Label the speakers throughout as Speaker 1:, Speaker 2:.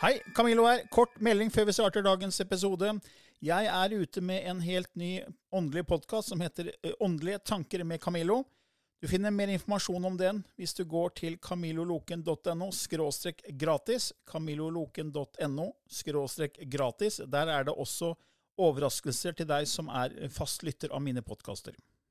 Speaker 1: Hei, Camilo her. Kort melding før vi starter dagens episode. Jeg ute med en helt ny åndelig podcast som heter Åndelige tanker med Camilo. Du finner mer informasjon om den hvis du går til camiloloken.no/gratis, camiloloken.no/gratis. Der det også overraskelser til deg som fast lytter av mine podcaster.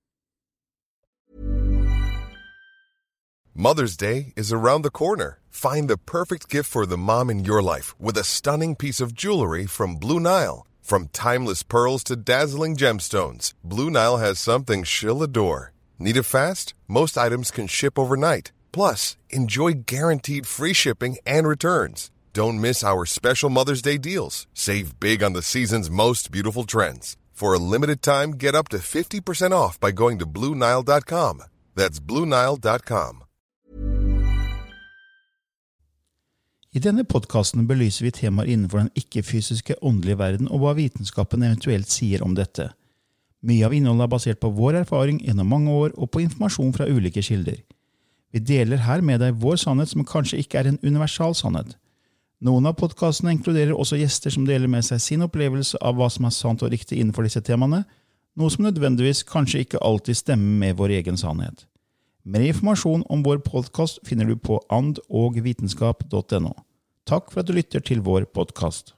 Speaker 2: Mother's Day is around the corner. Find the perfect gift for the mom in your life with a stunning piece of jewelry from Blue Nile. From timeless pearls to dazzling gemstones, Blue Nile has something she'll adore. Need it fast? Most items can ship overnight. Plus, enjoy guaranteed free shipping and returns. Don't miss our special Mother's Day deals. Save big on the season's most beautiful trends. For a limited time, get up to 50% off by going to BlueNile.com. That's BlueNile.com.
Speaker 1: I denne podcasten belyser vi temaer innenfor den ikke-fysiske åndelige verden og hva vitenskapen eventuelt sier om dette. Mye av innholdet basert på vår erfaring gjennom mange år og på informasjon fra ulike kilder. Vi deler her med deg vår sannhet som kanskje ikke en universal sannhet. Noen av podcastene inkluderer også gjester som deler med seg sin opplevelse av hva som sant og riktig innenfor disse temaene, noe som nødvendigvis kanskje ikke alltid stemmer med vår egen sannhet. Mer informasjon om vår podcast finner du på andogvitenskap.no. Takk for at du lytter til vår podcast.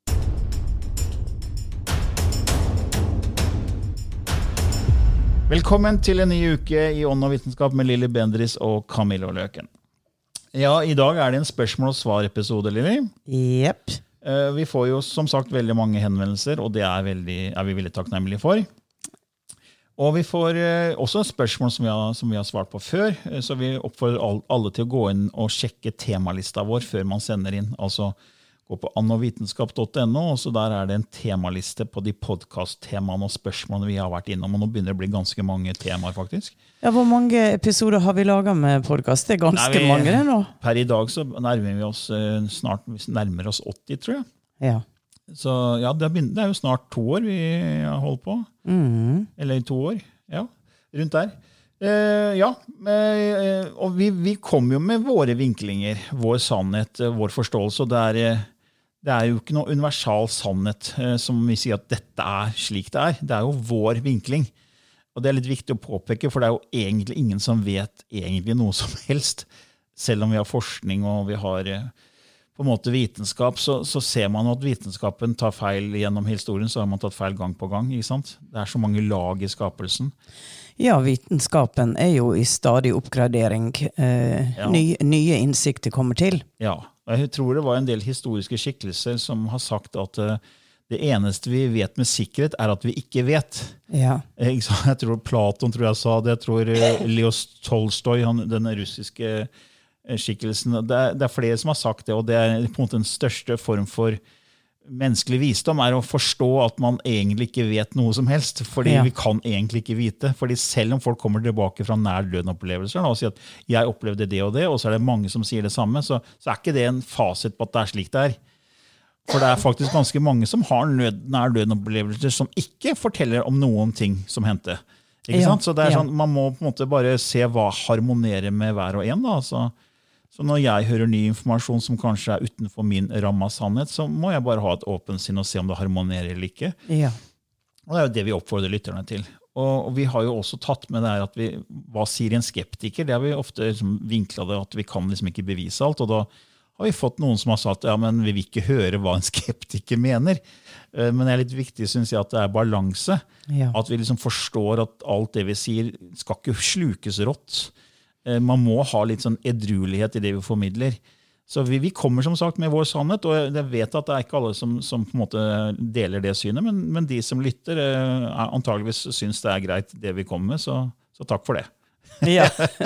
Speaker 1: Velkommen til en ny uke i Ånd og vitenskap med Lilly Bendriss og Camilo Løken. Ja, i dag det en spørsmål- og svar-episode, Lilly.
Speaker 3: Jepp.
Speaker 1: Vi får jo som sagt veldig mange henvendelser, og det vi veldig takknemlige for. Og vi får også spørsmål som vi har svart på før, så vi oppfordrer alle til å gå inn og sjekke temalista vår før man sender inn. Altså gå på andogvitenskap.no, og så der det en temaliste på de podcast-temaene og spørsmålene vi har vært innom, og nå begynner det å bli ganske mange temaer faktisk.
Speaker 3: Ja, hvor mange episoder har vi laget med podcast? Det ganske mange det nå.
Speaker 1: Per i dag så nærmer vi oss nærmer oss 80, tror jeg.
Speaker 3: Ja.
Speaker 1: Så ja, det jo snart 2 år vi har holdt på. Eller 2 år, ja, rundt der. Og vi kommer jo med våre vinklinger, vår sannhet, vår forståelse, og det jo ikke noe universal sannhet som vi sier at dette slik det det jo vår vinkling. Og det litt viktig å påpeke, for det jo egentlig ingen som vet egentlig noe som helst. Selv om vi har forskning og vi har på en måte vitenskap, så ser man at vitenskapen tar feil gjennom historien, så har man tatt feil gang på gang, ikke sant? Det så mange lag i skapelsen.
Speaker 3: Ja, vitenskapen jo i stadig oppgradering. Nye innsikter kommer til.
Speaker 1: Ja, jeg tror det var en del historiske skikkelser som har sagt at det eneste vi vet med sikkerhet at vi ikke vet.
Speaker 3: Ja.
Speaker 1: Jeg tror Platon tror jeg sa det, jeg tror Leo Tolstoy, den russiske skikkelsen, det flere som har sagt det, og det på en måte den største form for menneskelig visdom å forstå at man egentlig ikke vet noe som helst, fordi vi kan egentlig ikke vite, fordi selv om folk kommer tilbake fra nær døden-opplevelser og sier at jeg opplevde det og det, og så det mange som sier det samme, så ikke det en fasit på at det slik det For det faktisk ganske mange som har nær døden-opplevelser som ikke forteller om noen ting som hendte. Ikke sant? Så det sånn, man må på en måte bare se hva harmonerer med hver og en da, Så når jeg hører ny informasjon som kanskje utenfor min ramme av sannhet, så må jeg bare ha et åpent sinn og se om det harmonerer eller ikke.
Speaker 3: Ja.
Speaker 1: Og det jo det vi oppfordrer lytterne til. Og vi har jo også tatt med det at hva sier en skeptiker? Det har vi ofte liksom vinklet det at vi kan liksom ikke bevise alt, og da har vi fått noen som har sagt ja, men vi vil ikke høre hva en skeptiker mener. Men det litt viktig, synes jeg, at det balanse.
Speaker 3: Ja.
Speaker 1: At vi liksom forstår at alt det vi sier skal ikke slukes rått. Man må ha litt sånn edruelighet i det vi formidler. Så vi kommer som sagt med vår sannhet, og jeg vet at det ikke alle som på en måte deler det synet, men de som lytter antageligvis synes det greit det vi kommer med, så takk for det.
Speaker 3: Ja.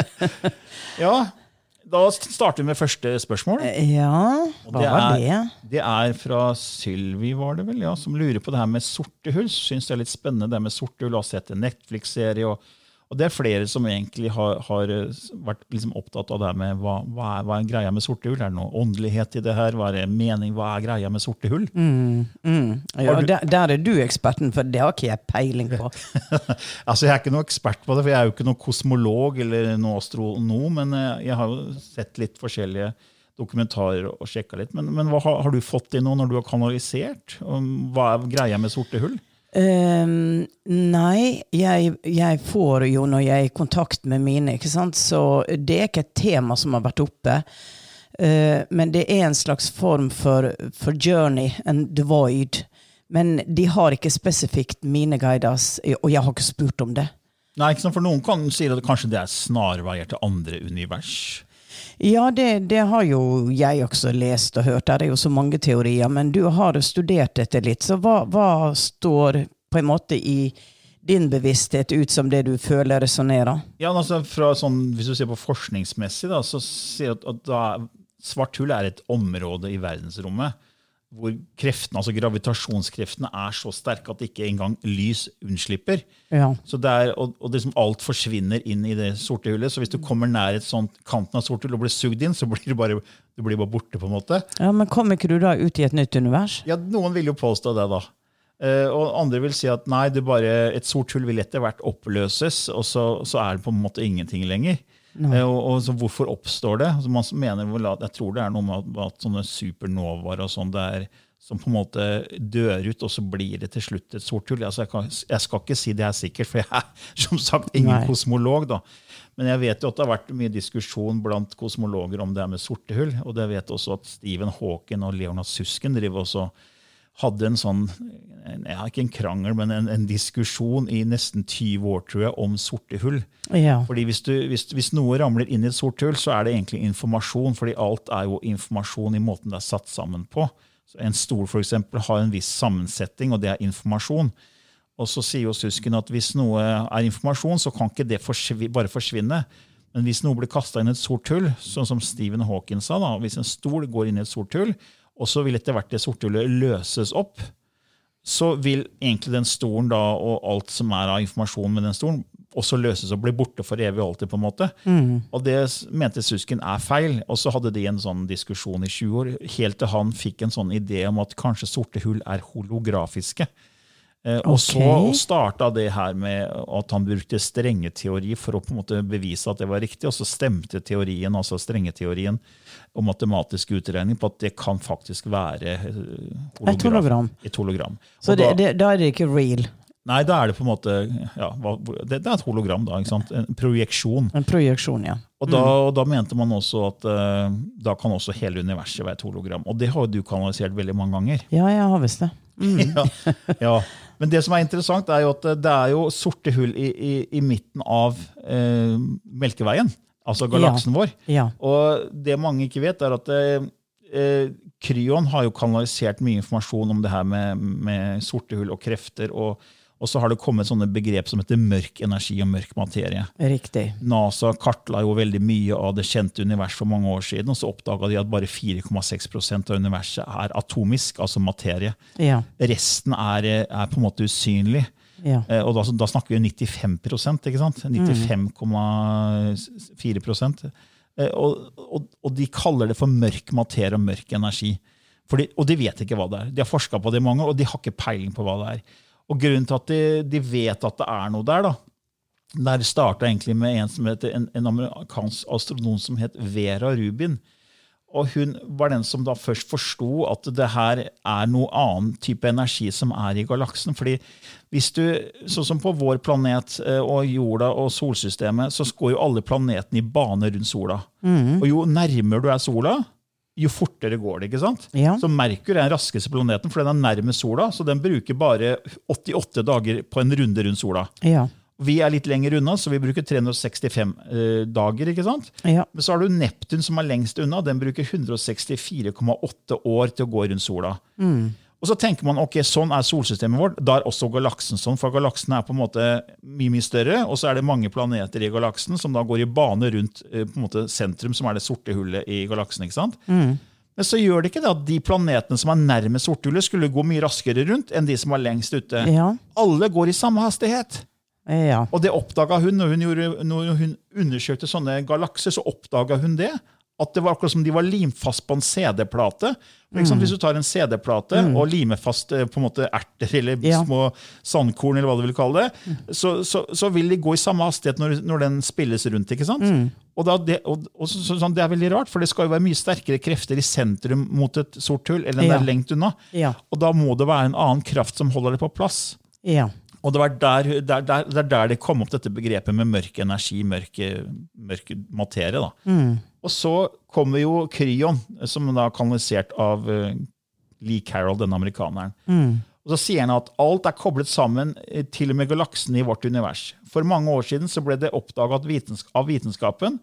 Speaker 1: Ja, da starter vi med første spørsmål.
Speaker 3: Ja, hva var det?
Speaker 1: Det fra Sylvi, var det vel, ja, som lurer på det her med sorte hull. Synes det litt spennende det med sorte hull, har sett en Netflix-serie, og det flere som egentlig har vært liksom opptatt av det her med hva greia med sorte hull? Det noe åndelighet i det her? Hva mening? Hva greia med sorte hull?
Speaker 3: Ja, der du eksperten, for det har ikke jeg peiling på.
Speaker 1: Altså, jeg ikke noe ekspert på det, for jeg jo ikke noe kosmolog eller noe astronom, men jeg har jo sett litt forskjellige dokumentarer og sjekket litt. Men hva har du fått i nå når du har kanalisert? Hva greia med sorte hull?
Speaker 3: Nei, jeg får jo når jeg er i kontakt med mine, ikke sant? Så det ikke et tema som har vært oppe. Men det en slags form for journey and the void. Men de har ikke spesifikt mine guides, og jeg har ikke spurt om det.
Speaker 1: Nei, ikke sant? For noen kan si at kanskje det snarveier til andre univers.
Speaker 3: Ja, det har jo jeg også lest og hørt. Det jo så mange teorier, men du har studert dette litt. Så hva står på en måte i din bevissthet ut som det du føler resonerer?
Speaker 1: Ja, altså fra hvis du ser på forskningsmessig, da, så sier jeg at svart hull et område i verdensrommet hvor kreftene, altså gravitasjonskreftene så sterke at ikke engang lys unnslipper.
Speaker 3: Ja.
Speaker 1: Så og det som alt forsvinner inn i det sorte hullet, så hvis du kommer nær et sånt kanten av sorte hull og blir sugd inn, så blir du bare borte på en måte.
Speaker 3: Ja, men kommer ikke du da ut i et nytt univers?
Speaker 1: Ja, noen vil jo påstå det da. Og andre vil si at nei, et sort hull vil etter hvert oppløses, og så det på en måte ingenting lenger. Og så hvorfor oppstår det? Altså man mener vel jeg tror det noe med at sånne supernovaer og sånn som på en måte dør ut, og så blir det til slutt et sort hull. Altså jeg skal ikke si det sikkert, for jeg som sagt ingen kosmolog da. Men jeg vet jo at det har vært mye diskusjon blant kosmologer om det med sorte hull, og det vet også at Stephen Hawking og Leonard Susskind driver også hadde en sånn, ikke en krangel, men en diskusjon i nesten 20 år, tror jeg, om sorte hull.
Speaker 3: Ja.
Speaker 1: Fordi hvis noe ramler inn i et sort hull, så det egentlig informasjon, fordi alt jo informasjon i måten det satt sammen på. Så en stol for eksempel har en viss sammensetning, og det informasjon. Og så sier jo Susskind at hvis noe informasjon, så kan ikke det bare forsvinne. Men hvis noe blir kastet inn i et sort hull, sånn som Stephen Hawking sa, da, hvis en stol går inn i et sort hull, og så vil etter hvert det sorte hullet løses opp, så vil egentlig den stolen da, og alt som av informasjon med den stolen, også løses og bli borte for evig og alltid på en måte. Og det mente Susskind feil, og så hadde de en sånn diskusjon i 20 år, helt til han fikk en sånn idé om at kanskje sorte hull holografiske. Og så startet det her med at han brukte strengeteori for å på en måte bevise at det var riktig, og så stemte teorien, altså strengeteorien og matematisk utregning på at det kan faktisk være
Speaker 3: et hologram.
Speaker 1: Et hologram.
Speaker 3: Så da det ikke real?
Speaker 1: Nei, da det på en måte, ja, det et hologram da, ikke sant? En projeksjon.
Speaker 3: En projeksjon, ja.
Speaker 1: Og da mente man også at da kan også hele universet være et hologram. Og det har jo du kanalisert veldig mange ganger.
Speaker 3: Ja, jeg har visst det.
Speaker 1: Ja. Men det som interessant jo at det jo sorte hull i midten av Melkeveien, altså galaksen vår.
Speaker 3: Ja.
Speaker 1: Og det mange ikke vet at Kryon har jo kanalisert mye informasjon om det her med sorte hull og krefter, og så har det kommet sånne begrep som heter mørk energi og mørk materie.
Speaker 3: Riktig.
Speaker 1: NASA kartla jo veldig mye av det kjente univers for mange år siden, og så oppdaget de at bare 4,6% av universet atomisk, altså materie.
Speaker 3: Ja.
Speaker 1: Resten på en måte usynlig.
Speaker 3: Ja.
Speaker 1: Og da snakker vi 95%, ikke sant? 95,4%. Og de kaller det for mørk materie og mørk energi. Og de vet ikke hva det De har forsket på det mange, og de har ikke peiling på hva det Og grunnen til at de vet at det noe der, da, der startet egentlig med en som heter en amerikansk astronom som het Vera Rubin. Og hun var den som da først forstod at det her noe annen type energi som i galaksen. Fordi hvis du, sånn som på vår planet og jorda og solsystemet, så går jo alle planetene i bane rundt sola. Og jo nærmere du sola, jo fortere går det, ikke sant?
Speaker 3: Ja.
Speaker 1: Så Merkur den raskeste planeten, for den nærmest sola, så den bruker bare 88 dager på en runde rundt sola.
Speaker 3: Ja.
Speaker 1: Vi litt lenger unna, så vi bruker 365 dager, ikke sant?
Speaker 3: Ja.
Speaker 1: Men så har du Neptun som lengst unna, den bruker 164,8 år til å gå rundt sola. Og så tenker man, ok, sånn solsystemet vårt, da også galaksen sånn, for galaksen på en måte mye større, og så det mange planeter i galaksen som da går i bane rundt på en måte sentrum, som det sorte hullet i galaksen, ikke sant? Men så gjør det ikke det at de planetene som nærmest sorte hullet skulle gå mye raskere rundt enn de som lengst ute.
Speaker 3: Ja.
Speaker 1: Alle går i samme hastighet.
Speaker 3: Ja.
Speaker 1: Og det oppdaget hun, når hun undersøkte sånne galakser, så oppdaget hun det, at det var akkurat som de var limfast på en CD-plate. For eksempel, hvis du tar en CD-plate og limer fast på en måte erter eller små sandkorn, eller hva du vil kalle det, så vil de gå i samme hastighet når den spilles rundt, ikke sant? Og det er veldig rart, for det skal jo være mye sterkere krefter i sentrum mot et sort hull, eller den der lengt unna. Og da må det være en annen kraft som holder det på plass. Og det var der det kom opp dette begrepet med mørk energi, mørk materie. Da. Og så kommer jo Kryon, som da er kanalisert av Lee Carroll, denne amerikaneren. Og så sier han at alt er koblet sammen til og med galaksen i vårt univers. For mange år siden så ble det oppdaget av vitenskapen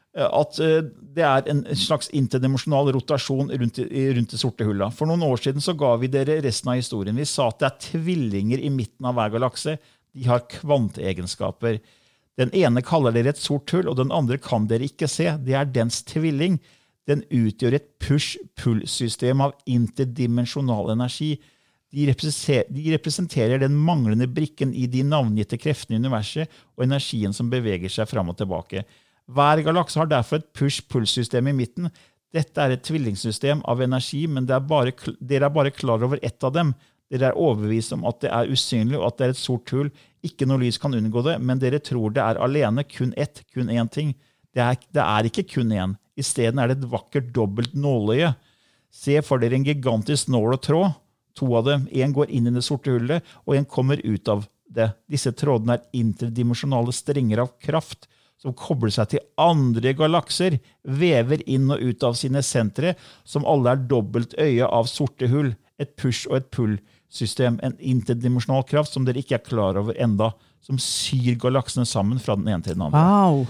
Speaker 1: at det er en slags interdimensjonal rotasjon rundt det sorte hullet. For noen år siden så ga vi dere resten av historien. Vi sa at det er tvillinger i midten av hver galakse. De har kvanteegenskaper. Den ene kaller dere et sort hull, og den andre kan dere ikke se. Det er dens tvilling. Den utgjør et push-pull-system av interdimensjonal energi. De representerer den manglende brikken i de navngitte kreftene i universet og energien som beveger seg fram og tilbake. Hver galakse har derfor et push-pull-system i midten. Dette er et tvillingsystem av energi, men dere er bare klar over ett av dem. Dere er overbevist om at det er usynlig og at det er et sort hull. Ikke noe lys kan unngå det, men dere tror det er alene, kun én ting. Det er ikke kun én. I stedet er det et vakkert dobbelt nåløye. Se for dere en gigantisk nål og tråd. To av dem. En går inn i det sorte hullet, og en kommer ut av det. Disse trådene er interdimensjonale strenger av kraft, som kobler seg til andre galakser, vever inn og ut av sine sentre, som alle er dobbelt øye av sorte hull, et push- og et pull-system, en interdimensjonal kraft som dere ikke er klar over enda, som syr galaksene sammen fra den ene til den andre.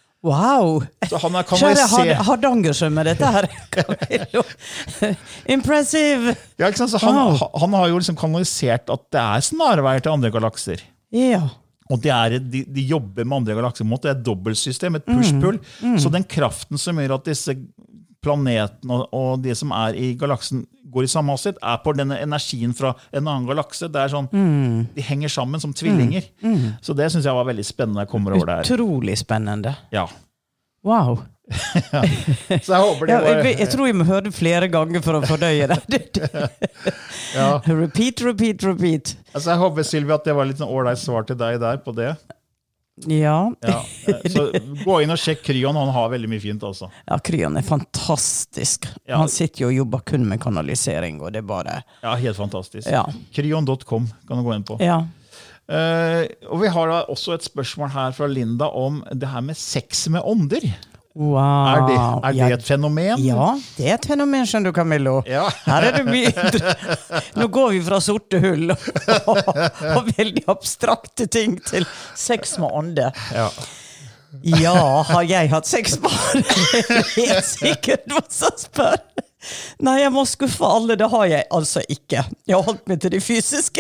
Speaker 3: Wow!
Speaker 1: Så han Kjære
Speaker 3: Hardangersjø med dette her. Impressive!
Speaker 1: Ja, ikke sant? Så han har jo liksom kanalisert at det er snarveier til andre galakser.
Speaker 3: Ja.
Speaker 1: Og de jobber med andre galakser mot det dobbeltsystem, et push-pull. Så den kraften som gjør at disse planetene og det som er i galaksen går i samme hastighet, er på denne energien fra en annen galakse. Det er sånn, de henger sammen som tvillinger. Så det synes jeg var veldig spennende når jeg kommer over der.
Speaker 3: Utrolig spennende.
Speaker 1: Ja.
Speaker 3: Wow.
Speaker 1: Ja. Så jeg håper det var...
Speaker 3: Jeg tror jeg må høre det flere ganger for å fordøye det.
Speaker 1: Ja.
Speaker 3: Repeat.
Speaker 1: Altså jeg håper, Sylvia, at det var litt sånn ålreit svar til deg der på det.
Speaker 3: Ja.
Speaker 1: Så gå inn og sjekk Kryon, han har veldig mye fint altså.
Speaker 3: Ja, Kryon er fantastisk. Ja. Han sitter jo og jobber kun med kanalisering, og det er bare...
Speaker 1: Ja, helt fantastisk.
Speaker 3: Ja.
Speaker 1: Kryon.com kan du gå inn på.
Speaker 3: Ja.
Speaker 1: Og vi har da også et spørsmål her fra Linda om det her med sex med ånder.
Speaker 3: Wow.
Speaker 1: Er det et fenomen?
Speaker 3: Ja, det er et fenomen, skjønner du, Camillo.
Speaker 1: Ja.
Speaker 3: Her er det mye. Nå går vi fra sorte hull og veldig abstrakte ting til sex med ånde.
Speaker 1: Ja.
Speaker 3: Ja, har jeg hatt sex med ånde? Helt sikkert hva som spør. Nei, jeg må skuffe alle, det har jeg altså ikke. Jeg har holdt meg til det fysiske.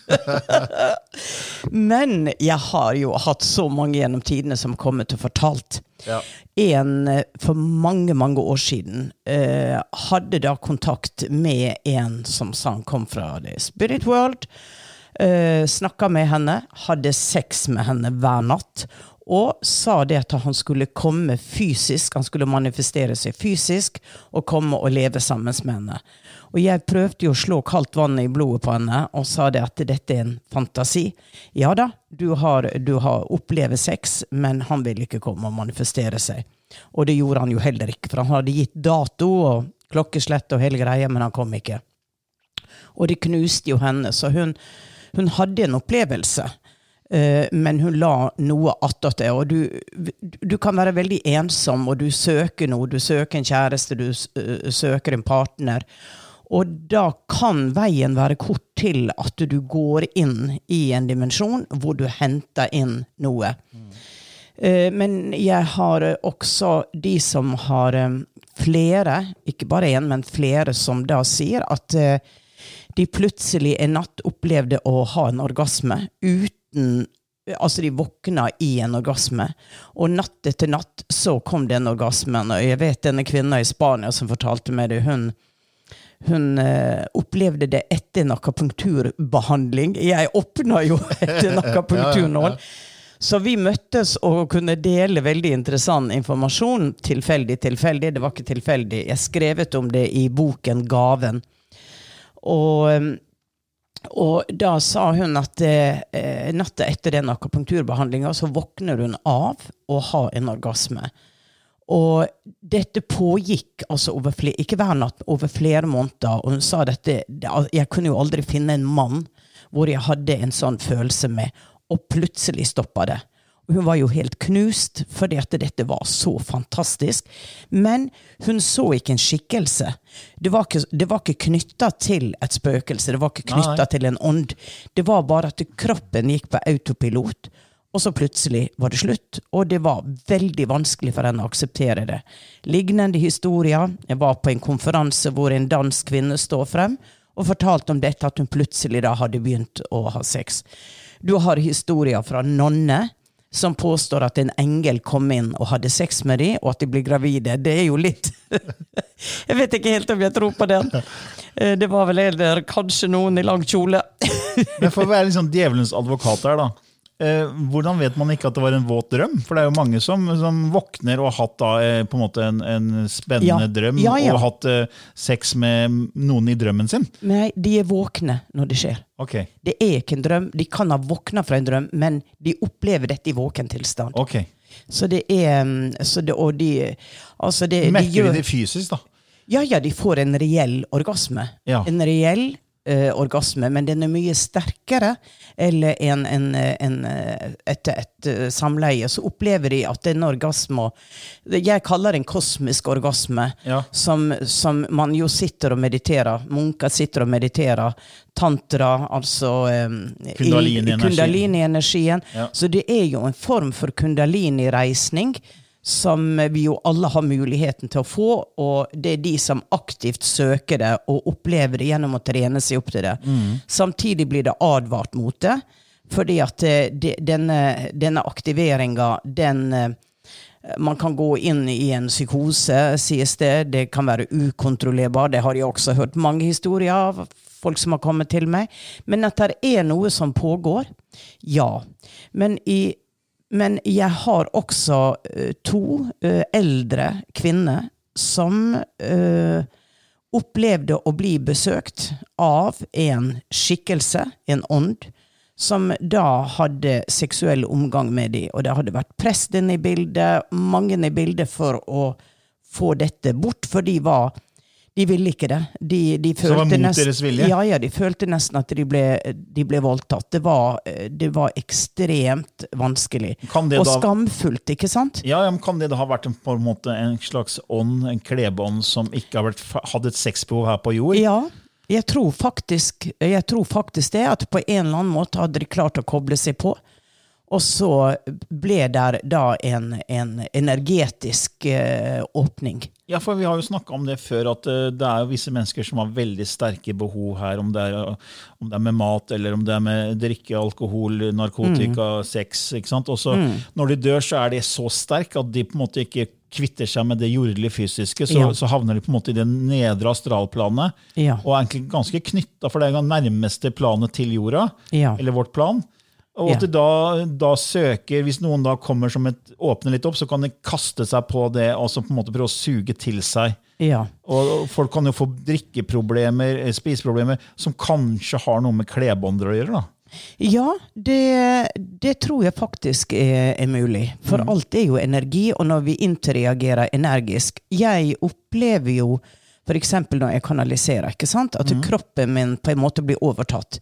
Speaker 3: Men jeg har jo hatt så mange gjennom tidene som kommet og fortalt.
Speaker 1: Ja.
Speaker 3: En for mange år siden hadde da kontakt med en som sa han kom fra The Spirit World, snakket med henne, hadde sex med henne hver natt, og sa det at han skulle komme fysisk, han skulle manifestere seg fysisk, og komme og leve sammen med henne. Og jeg prøvde jo å slå kaldt vann i blodet på henne, og sa det at dette er en fantasi. Ja da, du har opplevd sex, men han vil ikke komme og manifestere seg. Og det gjorde han jo heller ikke, for han hadde gitt dato og klokkeslett og hele greia, men han kom ikke. Og det knuste jo henne, så hun hadde en opplevelse. Men hun la noe attåt det, og du kan være veldig ensom, og du søker noe, du søker en kjæreste, du søker en partner, og da kan veien være kort til at du går inn i en dimensjon hvor du henter inn noe. Men jeg har også de som har flere, ikke bare en, men flere som da sier at de plutselig en natt opplevde å ha en orgasme altså de våkna i en orgasme, og natt etter natt så kom den orgasmen, og jeg vet denne kvinnen i Spania som fortalte meg det, hun opplevde det etter en akupunkturbehandling. Jeg åpna jo etter en akupunkturnål. Så vi møttes og kunne dele veldig interessant informasjon, tilfeldig, det var ikke tilfeldig. Jeg skrevet om det i boken Gaven. Og da sa hun at natta etter den akupunkturbehandlingen så våkner hun av å ha en orgasme. Og dette pågikk altså ikke hver natt, over flere måneder. Og hun sa dette, jeg kunne jo aldri finne en mann hvor jeg hadde en sånn følelse med, og plutselig stoppet det. Og hun var jo helt knust, fordi at dette var så fantastisk. Men hun så ikke en skikkelse. Det var ikke knyttet til et spøkelse, det var ikke knyttet til en ånd. Det var bare at kroppen gikk på autopilot, og så plutselig var det slutt, og det var veldig vanskelig for henne å akseptere det. Lignende historier, jeg var på en konferanse hvor en dansk kvinne stod frem, og fortalte om dette at hun plutselig da hadde begynt å ha sex. Du har historier fra nonne, som påstår at en engel kom inn og hadde sex med dem, og at de ble gravide. Det er jo litt... jeg vet ikke helt om jeg tror på den. Det var vel heller kanskje noen i lang kjole.
Speaker 1: Men for å være liksom djevelens advokat her da, hvordan vet man ikke at det var en våt drøm? For det er jo mange som våkner og har hatt da, på en måte en spennende drøm, og hatt sex med noen i drømmen sin.
Speaker 3: Nei, de er våkne når det skjer.
Speaker 1: Okay.
Speaker 3: Det er ikke en drøm. De kan ha våknet fra en drøm, men de opplever dette i våken tilstand.
Speaker 1: Okay.
Speaker 3: Så det er...
Speaker 1: Merker de det fysisk da?
Speaker 3: Ja, de får en reell orgasme. Ja. En reell orgasme, men den er mye sterkere eller etter et samleie, så opplever de at en orgasme, jeg kaller det en kosmisk orgasme, som man jo sitter og mediterer, munker sitter og mediterer, tantra, altså kundalini-energien, så det er jo en form for kundalini-reisning, som vi jo alle har muligheten til å få, og det er de som aktivt søker det og opplever det gjennom å trene seg opp til det. Samtidig blir det advart mot det, fordi at denne aktiveringen, man kan gå inn i en psykose, sies det kan være ukontrollerbar, det har jeg også hørt mange historier av folk som har kommet til meg, men at det er noe som pågår, men jeg har også 2 eldre kvinner som opplevde å bli besøkt av en skikkelse, en ånd, som da hadde seksuell omgang med dem. Og det hadde vært presten i bildet, mange i bildet for å få dette bort, for de ville ikke det. De følte deres vilje? Ja, de følte nesten at de ble voldtatt. Det var ekstremt vanskelig. Og skamfullt, ikke sant?
Speaker 1: Ja, men kan det da ha vært på en måte en slags ånd, en klebånd som ikke hadde et sexbehov her på jord?
Speaker 3: Ja, jeg tror faktisk det, at på en eller annen måte hadde de klart å koble seg på. Og så ble der da en energetisk åpning.
Speaker 1: Ja, for vi har jo snakket om det før, at det er jo visse mennesker som har veldig sterke behov her, om det er med mat, eller om det er med drikke, alkohol, narkotika, sex, ikke sant? Og så når de dør, så er de så sterke at de på en måte ikke kvitter seg med det jordelige fysiske, så havner de på en måte i det nedre astralplanet, og er egentlig ganske knyttet, for det er det nærmeste planet til jorda, eller vårt plan. Og at de da søker, hvis noen da kommer som åpner litt opp, så kan de kaste seg på det, og så på en måte prøve å suge til seg. Og folk kan jo få drikkeproblemer, spiseproblemer, som kanskje har noe med klebånder å gjøre da.
Speaker 3: Ja, det tror jeg faktisk er mulig. For alt er jo energi, og når vi interreagerer energisk, jeg opplever jo for eksempel når jeg kanaliserer, ikke sant? At kroppen min på en måte blir overtatt.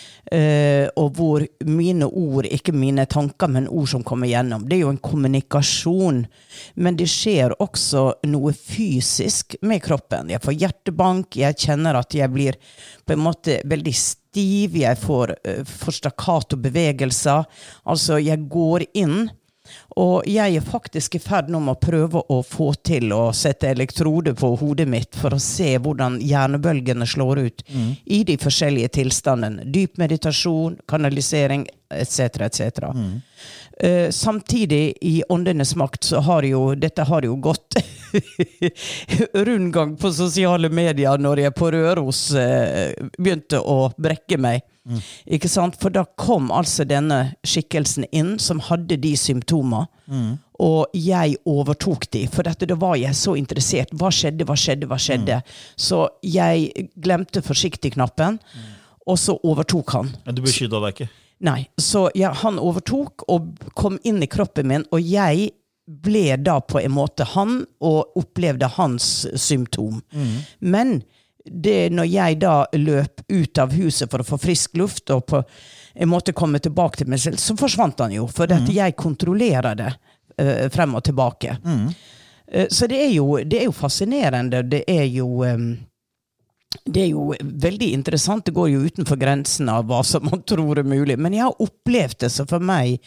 Speaker 3: Og hvor mine ord, ikke mine tanker, men ord som kommer gjennom. Det er jo en kommunikasjon, men det skjer også noe fysisk med kroppen. Jeg får hjertebank, jeg kjenner at jeg blir på en måte veldig stiv, jeg får staccato bevegelser, altså jeg går inn. Og jeg er faktisk i ferd med å prøve å få til å sette elektroder på hodet mitt for å se hvordan hjernebølgene slår ut i de forskjellige tilstandene. Dyp meditasjon, kanalisering, etc. Samtidig i åndenes makt så har dette har jo gått rundgang på sosiale medier når jeg på Røros begynte å brekke meg. Ikke sant? For da kom altså denne skikkelsen inn som hadde de symptomer, og jeg overtok de, for da var jeg så interessert. Hva skjedde? Så jeg glemte forsiktig-knappen, og så overtok han.
Speaker 1: Men du beskydde deg ikke?
Speaker 3: Nei, så han overtok og kom inn i kroppen min, og jeg ble da på en måte han, og opplevde hans symptom. Men når jeg da løp ut av huset for å få frisk luft, og på en måte komme tilbake til meg selv, så forsvant han jo, for at jeg kontrollerer det frem og tilbake. Så det er jo fascinerende, det er jo veldig interessant, det går jo utenfor grensen av hva som man tror er mulig, men jeg har opplevd det, så for meg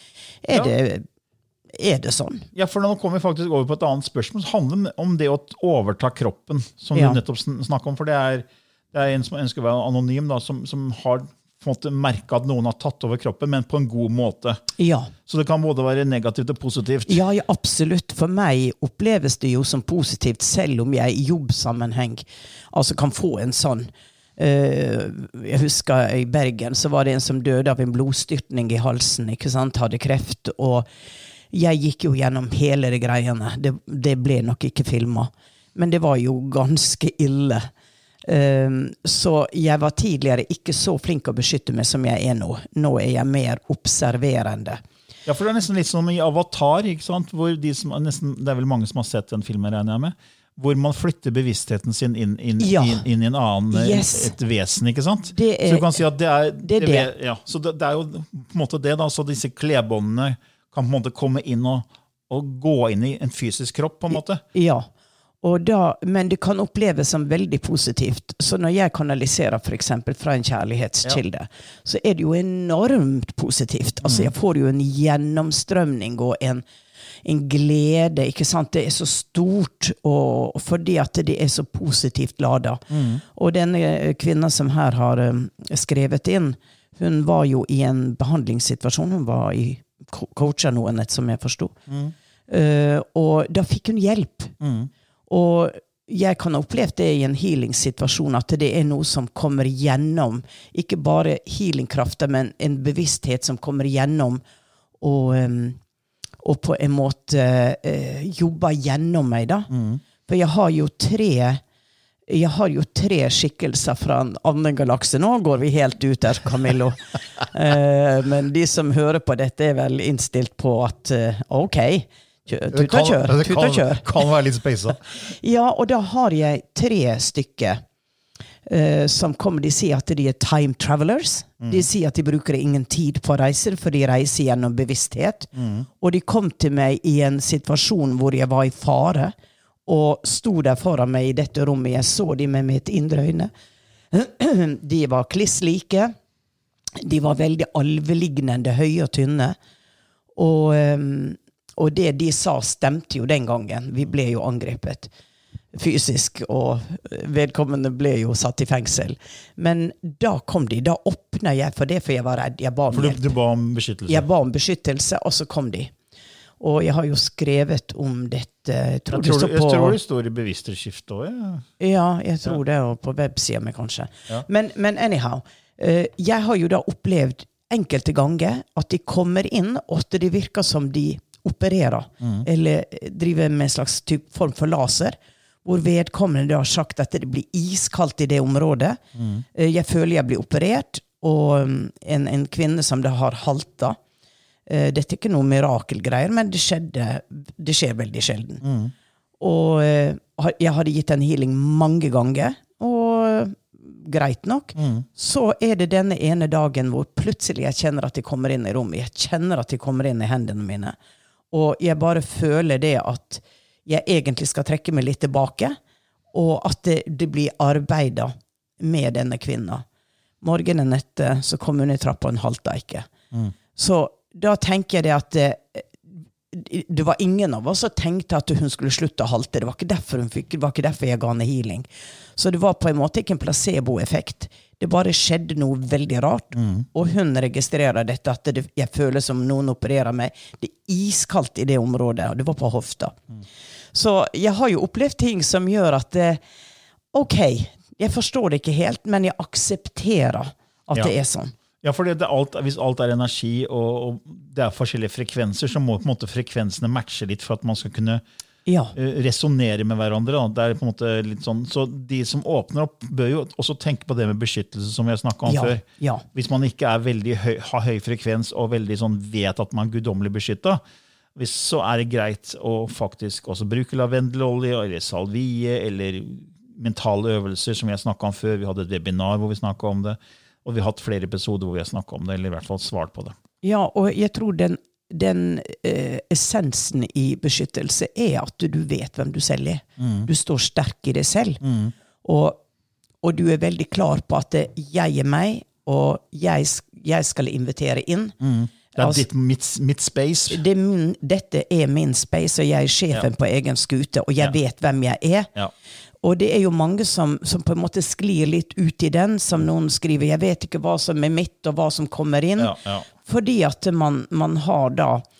Speaker 3: er det sånn. Ja, for nå kommer vi faktisk over på et annet spørsmål, det handler om det å overta kroppen, som du nettopp snakker om, for det er en som ønsker å være anonym, da, som har på en måte merket at noen har tatt over kroppen, men på en god måte. Ja. Så det kan både være negativt og positivt. Ja, absolutt. For meg oppleves det jo som positivt, selv om jeg i jobbsammenheng altså kan få en sånn. Jeg husker i Bergen så var det en som døde av en blodstyrtning i halsen, ikke sant? Hadde kreft, og jeg gikk jo gjennom hele de greiene. Det ble nok ikke filmet, men det var jo ganske ille. Så jeg var tidligere ikke så flink å beskytte meg som jeg er nå. Nå er jeg mer observerende. Ja, for det er nesten litt som i Avatar, ikke sant? Hvor det er vel mange som har sett den filmen, regner jeg med, hvor man flytter bevisstheten sin inn i en annen, et vesen, ikke sant? Så du kan si at det er ja, så det er jo på en måte det da, så disse klebåndene kan på en måte komme inn og gå inn i en fysisk kropp, på en måte. Ja. Men det kan oppleves som veldig positivt. Så når jeg kanaliserer for eksempel fra en kjærlighetskilde, så er det jo enormt positivt. Altså jeg får jo en gjennomstrømning og en glede, ikke sant? Det er så stort, og fordi at det er så positivt ladet. Og denne kvinnen som her har skrevet inn, hun var jo i en behandlingssituasjon, hun var i coacha noen, som jeg forstod. Og da fikk hun hjelp. Og jeg kan oppleve det i en healing-situasjon, at det er noe som kommer gjennom, ikke bare healingkraften, men en bevissthet som kommer gjennom, og på en måte jobber gjennom meg da. For jeg har jo tre skikkelser fra en annen galakse. Nå går vi helt ut der, Camillo. Men de som hører på dette er vel innstilt på at, ok, tut og kjør.
Speaker 4: Kan være litt spacet.
Speaker 3: Ja, og da har jeg 3 stykker som kommer, de sier at de er time travelers. De sier at de bruker ingen tid på reiser, for de reiser gjennom bevissthet. Og de kom til meg i en situasjon hvor jeg var i fare, og sto der foran meg i dette rommet. Jeg så de med mitt indre øyne. De var kliss like. De var veldig alvelignende, høye og tynne. Og det de sa stemte jo den gangen. Vi ble jo angrepet fysisk, og vedkommende ble jo satt i fengsel. Men da kom de, da åpnet jeg for det, for jeg var redd. Jeg ba om hjelp.
Speaker 1: Du ba om beskyttelse?
Speaker 3: Jeg ba om beskyttelse, og så kom de. Og jeg har jo skrevet om dette. Jeg tror
Speaker 1: det står i bevissthetsskift også, ja. Ja,
Speaker 3: jeg tror det, og på websiden med kanskje. Ja. Men anyhow, jeg har jo da opplevd enkelte ganger at de kommer inn, og at det virker som de opererer, eller driver med en slags form for laser, hvor vedkommende har sagt at det blir iskaldt i det området. Jeg føler jeg blir operert, og en kvinne som det har halta. Dette er ikke noe mirakelgreier, men det skjer veldig sjelden. Og jeg hadde gitt en healing mange ganger, og greit nok. Så er det denne ene dagen hvor plutselig jeg kjenner at de kommer inn i rommet. Jeg kjenner at de kommer inn i hendene mine. Og jeg bare føler det at jeg egentlig skal trekke meg litt tilbake, og at det blir arbeidet med denne kvinnen. Morgenen etter så kom hun i trappa, og hun halta ikke. Så da tenker jeg det at det var ingen av oss som tenkte at hun skulle slutte å halte. Det var ikke derfor det var ikke derfor jeg ga henne healing. Så det var på en måte ikke en placebo-effekt. Det bare skjedde noe veldig rart. Og hun registrerer dette, at jeg føler som noen opererer meg. Det iskaldt i det området, og det var på hofta. Så jeg har jo opplevd ting som gjør at ok, jeg forstår det ikke helt, men jeg aksepterer at det er sånn.
Speaker 1: Ja, for hvis alt energi, og det forskjellige frekvenser, så må på en måte frekvensene matche litt for at man skal kunne resonere med hverandre. Det er på en måte litt sånn, så de som åpner opp bør jo også tenke på det med beskyttelse, som vi har snakket om før.
Speaker 3: Ja.
Speaker 1: Hvis man ikke er veldig har høy frekvens og veldig sånn vet at man er guddommelig beskyttet, så er det greit å faktisk også bruke lavendelolje, eller salvie, eller mentale øvelser, som vi har snakket om før. Vi hadde et webinar hvor vi snakket om det, og vi har hatt flere episoder hvor vi har snakket om det, eller i hvert fall svart på det. Ja,
Speaker 3: og jeg tror den essensen i beskyttelse er at du vet hvem du selv er. Du står sterk i det selv. Og du er veldig klar på at jeg er meg, og jeg skal invitere inn.
Speaker 1: Det er mitt space.
Speaker 3: Dette er min space, og jeg er sjefen på egen skute, og jeg vet hvem jeg er. Ja. Og det er jo mange som på en måte sklir litt ut i den, som noen skriver, jeg vet ikke hva som er mitt, og hva som kommer inn. Fordi at man har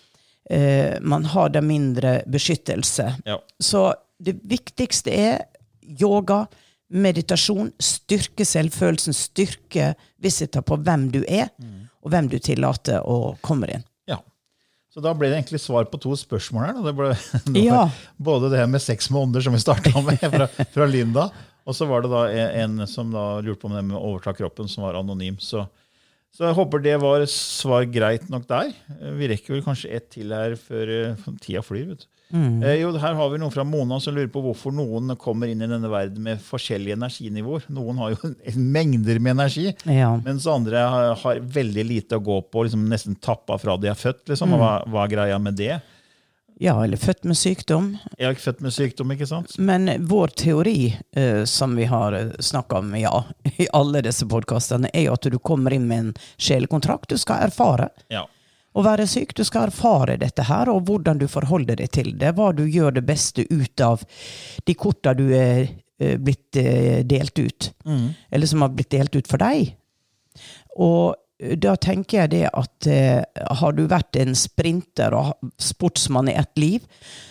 Speaker 3: da mindre beskyttelse. Så det viktigste er yoga, meditasjon, styrke selvfølelsen, styrke vissheten på hvem du er, og hvem du tillater å komme inn.
Speaker 1: Så da ble det egentlig svar på 2 spørsmål her. Det ble både det med 6 måneder som vi startet med fra Linda, og så var det da en som da lurte på om det med å overta kroppen, som var anonym. Så jeg håper det var svar greit nok der. Vi rekker vel kanskje ett til her før tida flyr, vet du. Her har vi noen fra Mona som lurer på hvorfor noen kommer inn i denne verden med forskjellige energinivåer. Noen har jo mengder med energi, mens andre har veldig lite å gå på, liksom nesten tappet fra de er født. Liksom. Hva er greia med det?
Speaker 3: Ja, eller født med sykdom.
Speaker 1: Ja, født med sykdom, ikke sant?
Speaker 3: Men vår teori, som vi har snakket om i alle disse podcastene, er jo at du kommer inn med en sjelekontrakt du skal erfare. Å være syk, du skal erfare dette her, og hvordan du forholder deg til det, hva du gjør det beste ut av de korta du er blitt delt ut, eller som har blitt delt ut for deg. Og da tenker jeg det at har du vært en sprinter og sportsmann i et liv,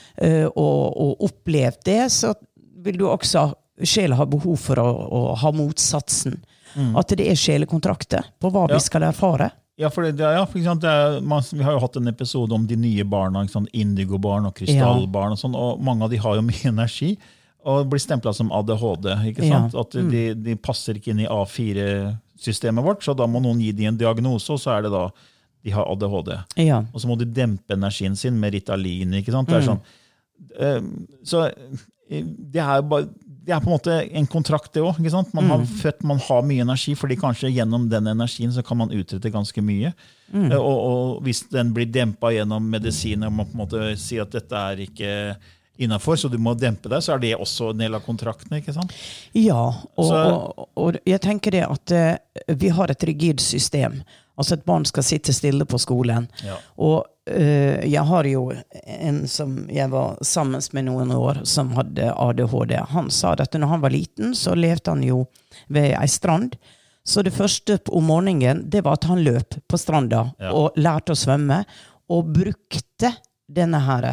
Speaker 3: og opplevd det, så vil du også, sjela ha behov for å ha motsatsen. At det er sjelekontrakter på hva vi skal erfare.
Speaker 1: Ja, for vi har jo hatt en episode om de nye barna, indigo-barn og krystallbarn og sånn, og mange av de har jo mye energi, og blir stemplet som ADHD, ikke sant? At de passer ikke inn i A4-systemet vårt, så da må noen gi de en diagnose, og så er det da de har ADHD. Og så må de dempe energien sin med Ritalin, ikke sant? Det er sånn. Så det er bare... Det er på en måte en kontrakt det også, ikke sant? Man har mye energi, fordi kanskje gjennom den energien så kan man utrette ganske mye. Og hvis den blir dempet gjennom medisiner, og man på en måte sier at dette er ikke innenfor, så du må dempe deg, så er det også en del av kontrakten, ikke sant?
Speaker 3: Ja, og jeg tenker det at vi har et rigid system. Altså et barn skal sitte stille på skolen. Og jeg har jo en som jeg var sammen med noen år som hadde ADHD. Han sa at når han var liten så levde han jo ved en strand. Så det første om morgenen det var at han løp på stranda og lærte å svømme og brukte denne her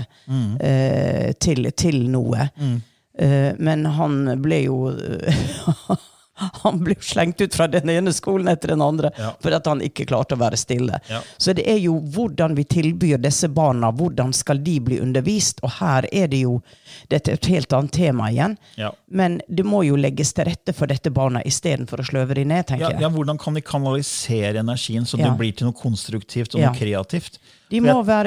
Speaker 3: til noe. Men han ble jo han ble slengt ut fra den ene skolen etter den andre for at han ikke klarte å være stille. Så det er jo hvordan vi tilbyr disse barna, hvordan skal de bli undervist, og her er det jo, dette er et helt annet tema igjen, men det må jo legges til rette for dette barna i stedet for å sløve de ned, tenker jeg.
Speaker 1: Ja, hvordan kan de kanalisere energien så det blir til noe konstruktivt og noe kreativt?
Speaker 3: De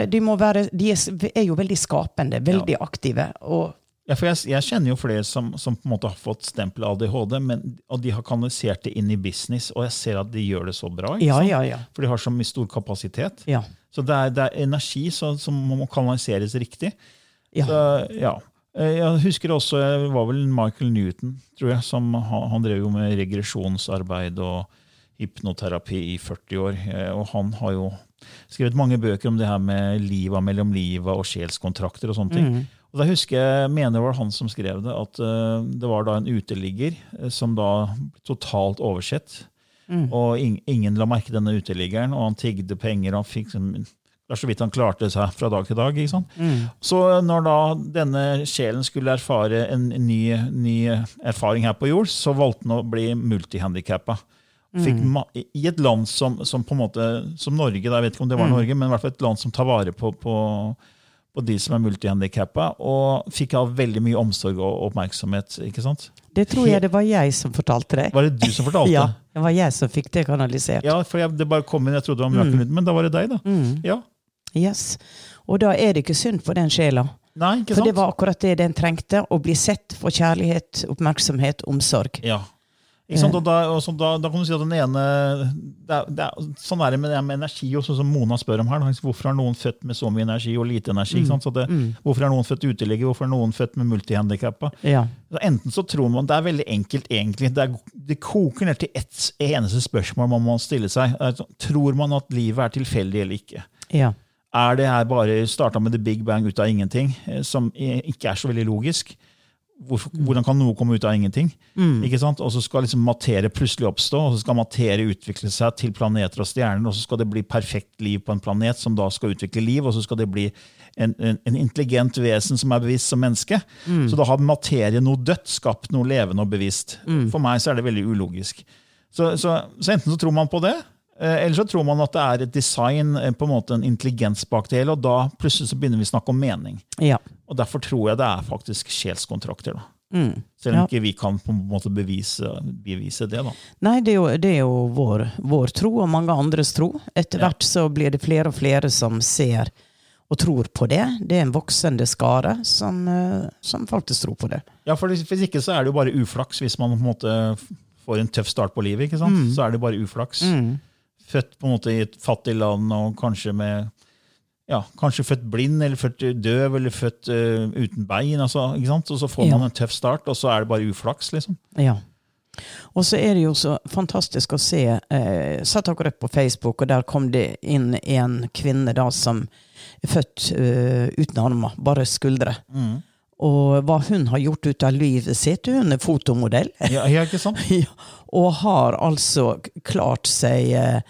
Speaker 3: er jo veldig skapende, veldig aktive,
Speaker 1: Ja, for jeg kjenner jo flere som på en måte har fått stempel ADHD, og de har kanalisert det inn i business, og jeg ser at de gjør det så bra, ikke sant? For de har så mye stor kapasitet. Så det er energi som må kanaliseres riktig. Så, jeg husker også, det var vel Michael Newton, tror jeg, som han drev jo med regresjonsarbeid og hypnoterapi i 40 år, og han har jo skrevet mange bøker om det her med livet mellom livet og sjelskontrakter og sånne ting. Og da husker jeg, mener det var han som skrev det, at det var da en uteligger som da totalt oversett, og ingen la merke denne uteliggeren, og han tiggde penger, og han fikk det så vidt han klarte seg fra dag til dag. Ikke sant? Så når da denne sjelen skulle erfare en ny erfaring her på jord, så valgte han å bli multihandikappet. I et land som på en måte, som Norge, jeg vet ikke om det var Norge, men i hvert fall et land som tar vare på de som multihandikappet, og fikk av veldig mye omsorg og oppmerksomhet, ikke sant?
Speaker 3: Det tror jeg det var jeg som fortalte det.
Speaker 1: Var det du som fortalte?
Speaker 3: Ja, det var jeg som fikk det kanalisert.
Speaker 1: Ja, for det bare kom inn, jeg trodde det var mirakel, men da var det deg da. Ja.
Speaker 3: Yes. Og da det ikke synd på den sjela.
Speaker 1: Nei, ikke sant?
Speaker 3: For det var akkurat det den trengte, å bli sett for kjærlighet, oppmerksomhet, omsorg.
Speaker 1: Ja. Ikke sant? Og da kan du si at den ene, sånn det med det med energi, og sånn som Mona spør om her, hvorfor er noen født med så mye energi og lite energi? Ikke sant? Så hvorfor er noen født uteligger, hvorfor er noen født med multihandikappet?
Speaker 3: Ja.
Speaker 1: Enten så tror man, det veldig enkelt egentlig, det koker ned til et eneste spørsmål man må stille seg. Tror man at livet tilfeldig eller ikke?
Speaker 3: Ja.
Speaker 1: Det her bare startet med the big bang ut av ingenting, som ikke så veldig logisk? Hvordan kan noe komme ut av ingenting? Ikke sant? Og så skal liksom materie plutselig oppstå, og så skal materie utvikle seg til planeter og stjerner, og så skal det bli perfekt liv på en planet som da skal utvikle liv, og så skal det bli en intelligent vesen som bevisst som menneske. Så da har materie noe dødt, skapt noe levende og bevisst. For meg så det veldig ulogisk. Så enten så tror man på det, eller så tror man at det et design, på en måte en intelligens bak det hele, og da plutselig så begynner vi å snakke om mening.
Speaker 3: Ja.
Speaker 1: Og derfor tror jeg det faktisk sjelskontrakter. Da. Selv om ikke vi kan på en måte bevise det. Da.
Speaker 3: Nei, det jo vår tro og mange andres tro. Etter hvert så blir det flere og flere som ser og tror på det. Det en voksende skare som faktisk tror på det. Ja,
Speaker 1: for hvis ikke så det jo bare uflaks hvis man på en måte får en tøff start på livet, ikke sant? Så det bare uflaks. Født på en måte i et fattig land, og kanskje kanskje født blind, eller født døv, eller født uten bein, altså, ikke sant? Og så får man en tøff start, og så det bare uflaks, liksom.
Speaker 3: Ja. Og så det jo så fantastisk å se, satt akkurat på Facebook, og der kom det inn en kvinne da, som født uten armer, bare skuldre. Og hva hun har gjort ut av livet sitt, hun fotomodell.
Speaker 1: Ja, ikke sant?
Speaker 3: Ja, og har altså klart seg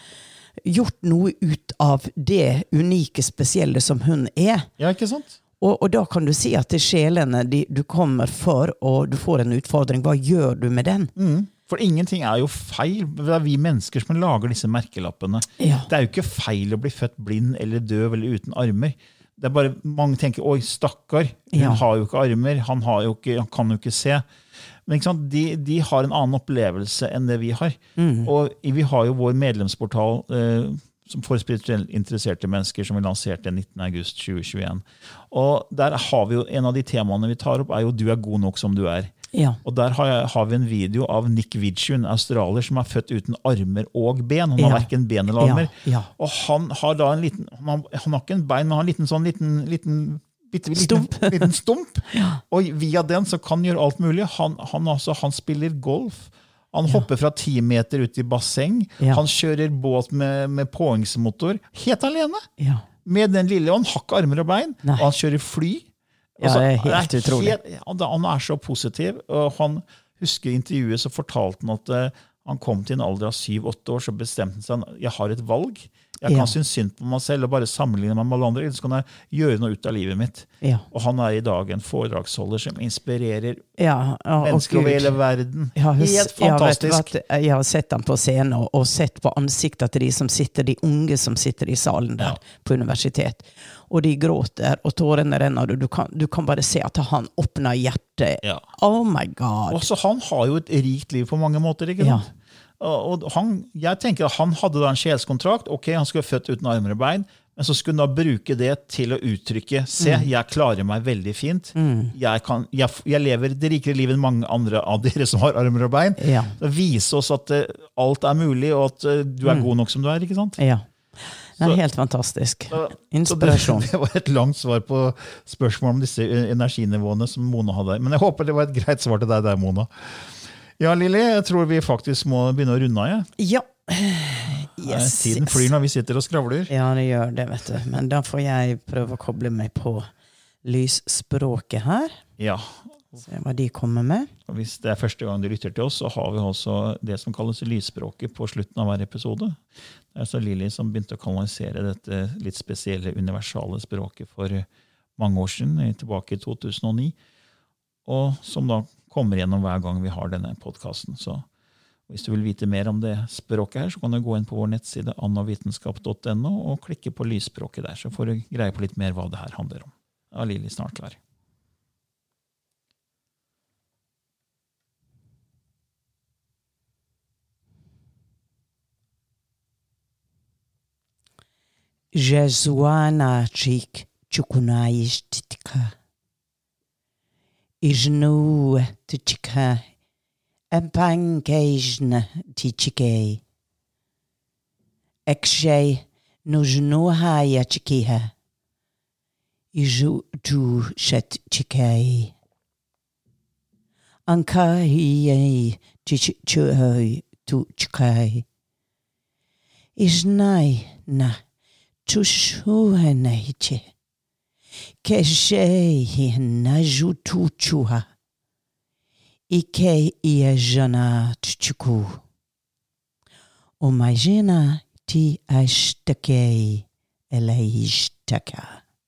Speaker 3: gjort noe ut av det unike, spesielle som hun
Speaker 1: Ja, ikke sant?
Speaker 3: Og da kan du si at det sjelene du kommer for, og du får en utfordring. Hva gjør du med den?
Speaker 1: For ingenting jo feil. Det vi mennesker som lager disse merkelappene.
Speaker 3: Ja. Det
Speaker 1: jo ikke feil å bli født blind eller døv eller uten armer. Det bare, mange tenker, oi, stakkar, hun har jo ikke armer, han kan jo ikke se. Men ikke sant? De har en annen opplevelse enn det vi har. Og vi har jo vår medlemsportal for spirituelt interesserte mennesker som vi lanserte 19. august 2021. Og der har vi jo, en av de temaene vi tar opp jo du god nok som du
Speaker 3: Ja.
Speaker 1: Og der har vi en video av Nick Vidju, en australier som født uten armer og ben. Han har hverken ben eller armer. Og han har da en liten, han har ikke en bein, men han har en liten stump. Og via den så kan han gjøre alt mulig. Han spiller golf. Han hopper fra 10 meter ut i basseng. Han kjører båt med påhengsmotor. Helt alene. Med den lille, og han har ikke armer og bein. Og han kjører fly.
Speaker 3: Altså, det helt utrolig.
Speaker 1: Han så positiv. Og han husker i intervjuet så fortalte han at han kom til en alder av 7-8 år, så bestemte han seg, jeg har et valg. Jeg kan synes synd på meg selv og bare sammenligne meg med alle andre, eller så kan jeg gjøre noe ut av livet mitt. Og han i dag en foredragsholder som inspirerer mennesker over hele verden. Helt fantastisk.
Speaker 3: Jeg har sett ham på scenen og sett på ansiktet til de unge som sitter i salen der på universitet. Og de gråter, og tårene renner, og du kan bare se at han åpner hjertet. Oh my God.
Speaker 1: Også han har jo et rikt liv på mange måter, ikke sant? Og jeg tenker at han hadde da en sjelskontrakt. Ok, han skulle født uten armer og bein, men så skulle han da bruke det til å uttrykke, se, jeg klarer meg veldig fint. Jeg lever det rikere livet enn mange andre av dere som har armer og bein. Så vise oss at alt mulig, og at du god nok som du ikke sant?
Speaker 3: Ja. Det helt fantastisk. Inspirasjon.
Speaker 1: Det var et langt svar på spørsmål om disse energinivåene som Mona hadde. Men jeg håper det var et greit svar til deg der, Mona. Ja, Lili, jeg tror vi faktisk må begynne å runde av.
Speaker 3: Ja, Yes,
Speaker 1: tiden flyr når vi sitter og skravler.
Speaker 3: Ja, det gjør det, vet du. Men da får jeg prøve å koble meg på lysspråket her.
Speaker 1: Ja.
Speaker 3: Se hva de kommer med.
Speaker 1: Og hvis det er første gang du lytter til oss, så har vi også det som kalles lysspråket på slutten av hver episode. Det er så Lili som begynte å kanalisere dette litt spesielle universale språket for mange år siden, tilbake i 2009, og som da kommer gjennom hver gang vi har denne podcasten. Så hvis du vil vite mer om det språket her, så kan du gå inn på vår nettside annavitenskap.no og klikke på lysspråket der, så får du greie på litt mer hva det her handler om. Da er Lili snart klar.
Speaker 3: Jezuana chik chukunaish titika. Ijnu tichika. Empankejna tichikei. Ekshei nujnu haya chikiha. Iju tu shet chikei. Ankahiyei tichuhoi tu chikai. Ijnai na. Tushuheneiche. Keshei najutuchuha. Ike iejana tchuku. Umajina ti ashtakei eleishtaka.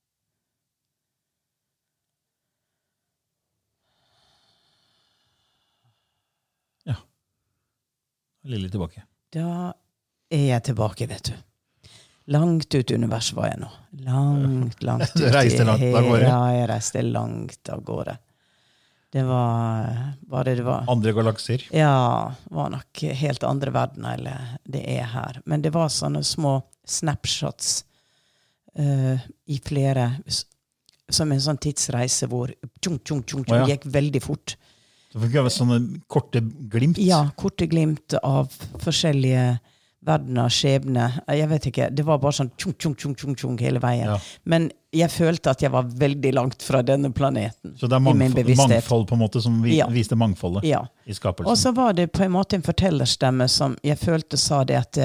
Speaker 1: Ja. Lili tilbake.
Speaker 3: Da er jeg tilbake, vet du. Langt ut i universet var jeg nå. Langt ut.
Speaker 1: Du reiste langt av gårde?
Speaker 3: Ja, jeg reiste langt av gårde. Det var det var.
Speaker 1: Andre galakser?
Speaker 3: Ja, var nok helt andre verdener, eller det er her. Men det var sånne små snapshots i flere, som en sånn tidsreise hvor gikk veldig fort.
Speaker 1: Så fikk jeg sånne korte glimt?
Speaker 3: Ja, korte glimt av forskjellige verdener, skjebne. Jeg vet ikke, det var bare sånn tjung hele veien. Ja. Men jeg følte at jeg var veldig langt fra denne planeten.
Speaker 1: Så det er mangfold på en måte som viste mangfoldet i skapelsen.
Speaker 3: Og så var det på en måte en fortellerstemme som jeg følte sa det at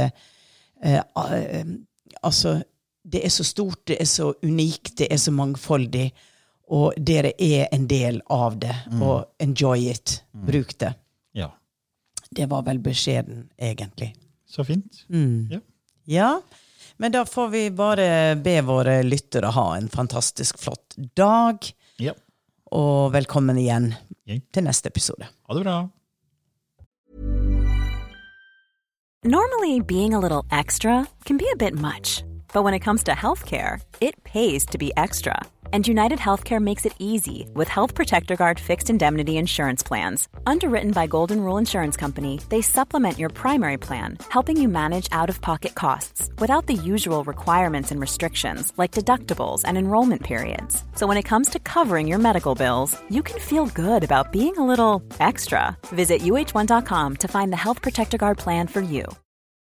Speaker 3: altså, det er så stort, det er så unikt, det er så mangfoldig, og dere er en del av det, og enjoy it, bruk det.
Speaker 1: Ja.
Speaker 3: Det var vel beskjeden, egentlig.
Speaker 1: Så fint.
Speaker 3: Ja, men da får vi bare be våre lyttere ha en fantastisk flott dag.
Speaker 1: Ja.
Speaker 3: Og velkommen igjen til neste episode.
Speaker 1: Ha det bra.
Speaker 4: Normally, being a little extra can be a bit much. But when it comes to healthcare, it pays to be extra. And United Healthcare makes it easy with Health Protector Guard fixed indemnity insurance plans. Underwritten by Golden Rule Insurance Company, they supplement your primary plan, helping you manage out-of-pocket costs without the usual requirements and restrictions like deductibles and enrollment periods. So when it comes to covering your medical bills, you can feel good about being a little extra. Visit uh1.com to find the Health Protector Guard plan for you.